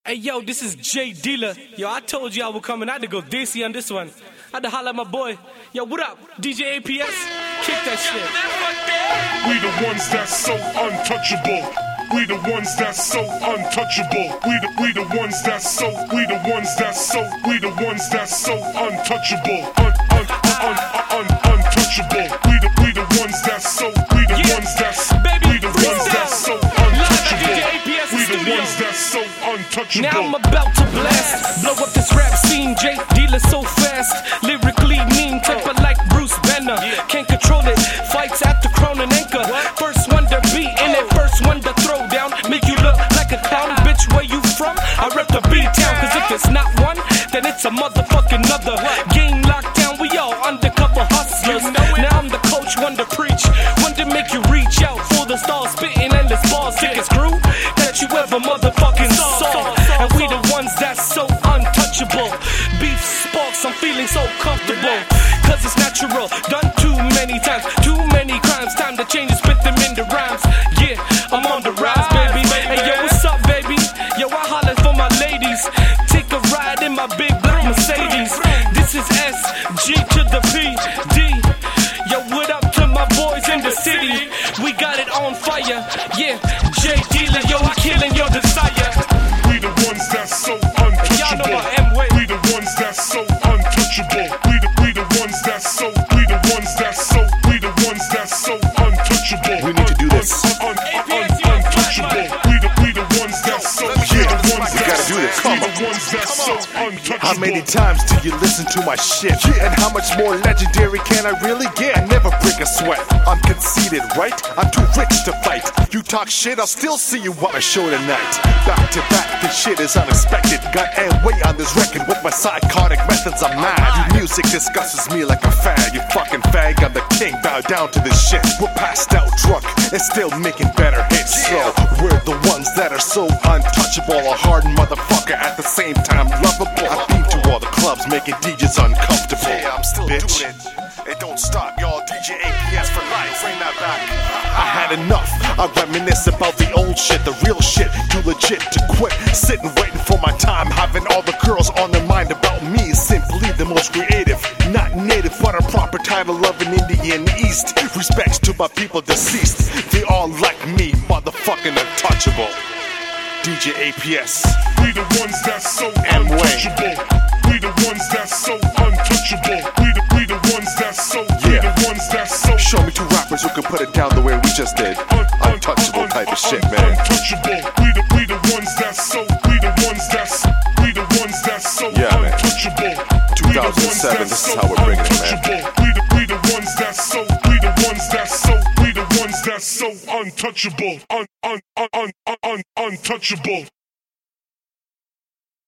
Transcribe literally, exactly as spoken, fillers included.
Hey yo, this is Jay Dealer. Yo, I told you I was coming. I had to go Desi on this one. I had to holler at my boy. Yo, what up? D J A P S? Kick that shit. We the ones that's so untouchable. We the ones that's so untouchable. We the we the ones that's so we the ones that's so we the ones that's so untouchable. Un, un, un, un, un, untouchable. We the we the ones that's so we the Yeah. ones that's Baby, we the ones that's so untouchable. We the ones that's so untouchable. Now I'm about to blast, blow up this rap scene. Jay Dealer so fast, lyrically mean, type of like Bruce Banner. Can't control it, fights at the crown and anchor. First one to beat and then first one to throw down. Make you look like a clown, bitch. Where you from? I rep the B-town, cause if it's not one, then it's a motherfucking other. Game lockdown, we all undercover hustlers. Now I'm the coach, one to preach, one to make you reach out for the stars, spitting endless bars. Sickest crew that you ever motherfucking saw. And we the ones that's so untouchable. Beef sparks, I'm feeling so comfortable. Cause it's natural, done too many times, too many crimes. Time to change and spit them into rhymes. Yeah, I'm on the rise, baby. Hey yo, what's up, baby? Yo, I holler for my ladies. Take a ride in my big black Mercedes. This is S G to the P D. Yo, what up to my boys in the city? We got it on fire. Yeah, Jay Dealer, yo, we killing your desire. We the ones that's so untouchable. Y'all know I am way. We the ones that's so untouchable. We the we the ones that's so we the ones that's so we the ones that's so untouchable. We need to do this. Un, un, un, un, untouchable. We the we the ones that's so we the ones we gotta that's do this. we Come the on. ones that's so untouchable. How many times do you listen to my shit? And how much more legendary can I really get? I never break a sweat. I'm conceited, right? I'm too rich to fight. You talk shit, I'll still see you on my show tonight. Back to back, this shit is unexpected. Got and weight on this record with my psychotic methods. I'm mad. Your music disgusts me like a fag. You fucking fag, I'm the king. Bow down to this shit. We're passed out drunk and still making better hits. So we're the ones that are so untouchable. A hard motherfucker at the same time lovable. I've been to all the clubs making D Js uncomfortable. Yeah, I'm still bitch. doing it. It don't stop, y'all. D J A P S for life. Bring that back. I had enough. I reminisce about the old shit, the real shit. Too legit to quit. Sitting waiting for my time, having all the girls on their mind about me. Simply the most creative, not native, but a proper title of an Indian East. Respects to my people deceased. They all like me, motherfucking untouchable. D J A P S. We the ones that's so And untouchable. We the ones that's so untouchable. We the we the ones that's so we Yeah. the ones that's so Show me two rappers who can put it down the way we just did. un, un, Untouchable un, type un, of shit, un, man. Untouchable. We the we the ones that's so we the ones that's we the ones that's so Yeah, man. untouchable. two thousand seven, this is how we're bringing it, man. We the we the ones that's so we the ones that's so we the ones that's so untouchable. Un, un, un, un, un, untouchable.